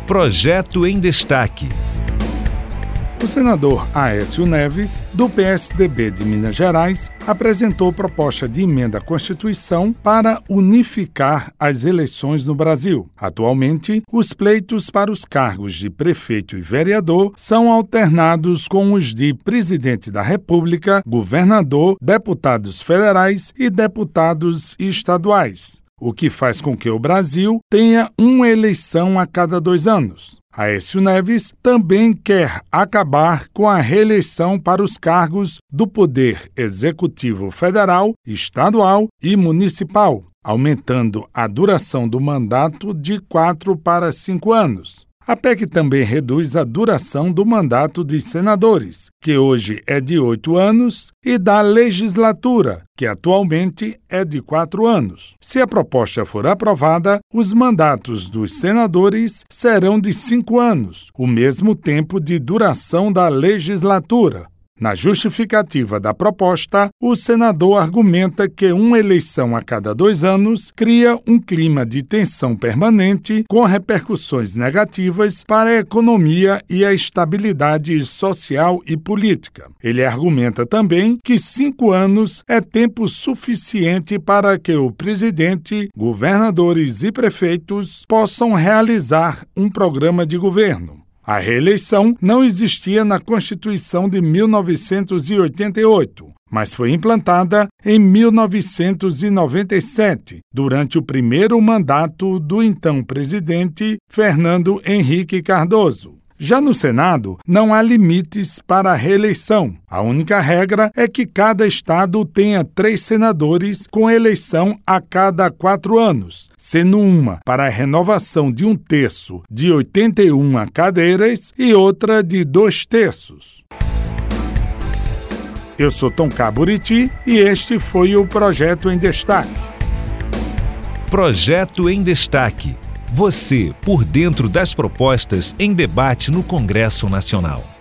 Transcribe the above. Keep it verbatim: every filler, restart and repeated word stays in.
Projeto em Destaque. O senador Aécio Neves, do P S D B de Minas Gerais, apresentou proposta de emenda à Constituição para unificar as eleições no Brasil. Atualmente, os pleitos para os cargos de prefeito e vereador são alternados com os de presidente da República, governador, deputados federais e deputados estaduais, o que faz com que o Brasil tenha uma eleição a cada dois anos. Aécio Neves também quer acabar com a reeleição para os cargos do Poder Executivo Federal, Estadual e Municipal, aumentando a duração do mandato de quatro para cinco anos. A P E C também reduz a duração do mandato de senadores, que hoje é de oito anos, e da legislatura, que atualmente é de quatro anos. Se a proposta for aprovada, os mandatos dos senadores serão de cinco anos, o mesmo tempo de duração da legislatura. Na justificativa da proposta, o senador argumenta que uma eleição a cada dois anos cria um clima de tensão permanente com repercussões negativas para a economia e a estabilidade social e política. Ele argumenta também que cinco anos é tempo suficiente para que o presidente, governadores e prefeitos possam realizar um programa de governo. A reeleição não existia na Constituição de mil novecentos e oitenta e oito, mas foi implantada em mil novecentos e noventa e sete, durante o primeiro mandato do então presidente Fernando Henrique Cardoso. Já no Senado, não há limites para a reeleição. A única regra é que cada estado tenha três senadores com eleição a cada quatro anos, sendo uma para a renovação de um terço de oitenta e uma cadeiras e outra de dois terços. Eu sou Tom Caburiti e este foi o Projeto em Destaque. Projeto em Destaque. Você por dentro das propostas em debate no Congresso Nacional.